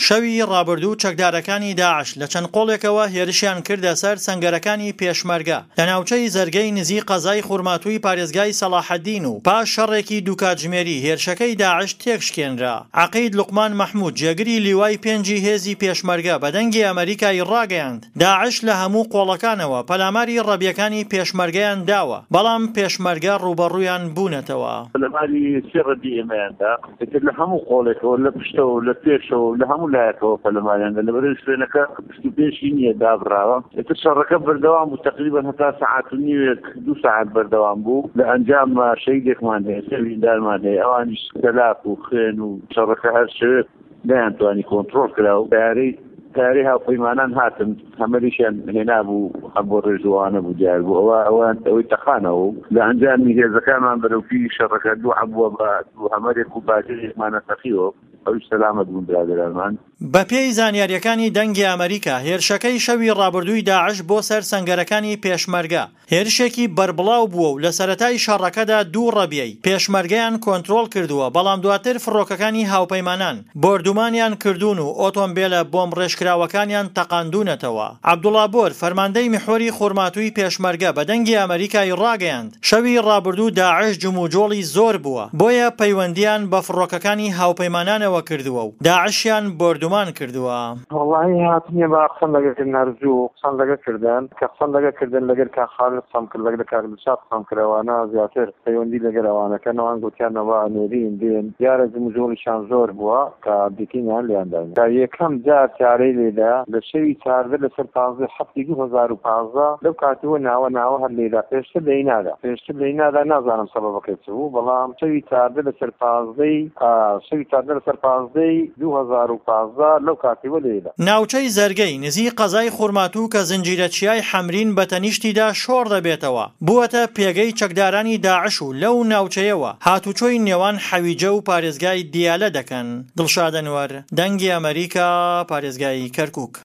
شەوی ڕابردوو چەکدارەکانی داعش لە چەند قۆڵێکەوە هێرشیان کردە سەر سەنگەرەکانی پێشمەرگە لە ناوچەی زەرگەی نزیک قەزای خوورماتووی پارێزگای سەلاحەددین و پاش شەڕێکی دووکاتژمێری هێرشەکەی داعش تێکشکێنرا. عەقید لوقمان مەحموود جێگری لیوای پێنجی هێزی پێشمەرگە بە دەنگی ئەمریکای ڕاگەیاند داعش لە هەموو قۆڵەکانەوە پەلاماری ڕەبیەکانی پێشمەرگەیان داوە، بەڵام پێشمەرگە ڕوبەڕوویان بوونەتەوە. پەلاماری سێ ڕەبی ئێمەیاندا لە هەموو قۆڵێکەوە لە پشتەوە لە پێشەوە لە هەموو لایەکەوە پەلەماریاندا لەبەرەوەی شوێنەکە پشت و پێشی نییە دابڕاوە. ئێتر شەڕەکە بەردەوام بوو تەقریبەن هەتا سەعات و نیوێک 2 ساعات بەردەوام بوو. لە ئەنجام شەیدێکمان هەیە سەویندارمان هەیە ئەوانیش تەلاف و خوێن و شەڕەکە هەر شوێت دەیانتوانی کۆنتڕۆڵ کرا و تیاری هاوپەیمانان هاتن هەمەریشیان هێنابوو هەم بۆ ڕێژوانە بوو دیار بوو ئەوەی تەقانەوە لە ئەنجامی هێزەکانمان بەرەوپی شەڕەکە دوو عەبووە بە هەمەرێک و باجێکمانە تەقیوە ئەوش سەلامەت بوون برادرانمان. بە پێی زانیاریەکانی دەنگی ئەمریکا هێرشەکەی شەوی ڕابردووی داعش بۆ سەر سەنگەرەکانی پێشمەرگە هێرشێکی بربڵاو بووە و لە سەرەتای شەڕەکەدا 2 ڕەبیەی پێشمەرگەیان کۆنتڕۆڵ کردووە، بەڵام دواتر فڕۆکەکانی هاوپەیمانان بردومانیان کردوون و ئۆتۆمبیلە بۆمب ڕێژکراوەکانیان تەقاندونەتەوە. عەبدوڵڵا بۆر فەرماندەی میحۆری خوورماتووی پێشمەرگە بە دەنگی ئەمریکای ڕاگەیاند شەوی ڕابردوو داعش جموجۆڵی زۆر بووە، بۆیە پەیوەندیان بە فڕۆکەکانی هاوپەیمانانەوە کردووە و داعشیان بردومان کردووە. وەڵڵاهی هاتنیە بە قسەم لەگەڵ هەرزوو قسەم لەگەڵ کردن کە قسەم لەگەڵ لەگەڵ کاک خالد قسەم کرد لەگەڵ کاک دڵشاد قسەم کردەوەوانە زیاتر پەیوەندی لەگەڵ ئەوانەکە ئەوان گوتیانەوە نێرین دێن دیارە جموجۆڵیشان زۆر بووە کە دیکینیان لیاندان. یەکەم جار چارەی لێدا لە شەوی 14 لەسەر 15 هەفتی 2015 لەو کاتەوە ناوە هەر لێدا پێشتر لەینادا نازانم سەبەبەکەی چ بوو، بەڵام شەوی 14 لەسەر 15 2015 لەو کاتیوە لێدا ناوچەی زەرگەی نزیک قەزای خوورماتوو کە زنجیرەچیای حەمرین بە تەنیشتیدا شۆڕ دەبێتەوە بووەتە پێگەی چەکدارانی داعش و لەو ناوچەیەوە هاتوچۆی نێوان حەویجە و پارێزگای دیالە دەکەن. دڵشاد ئەنوەر، دەنگی ئەمریکا، پارێزگای کەرکووک.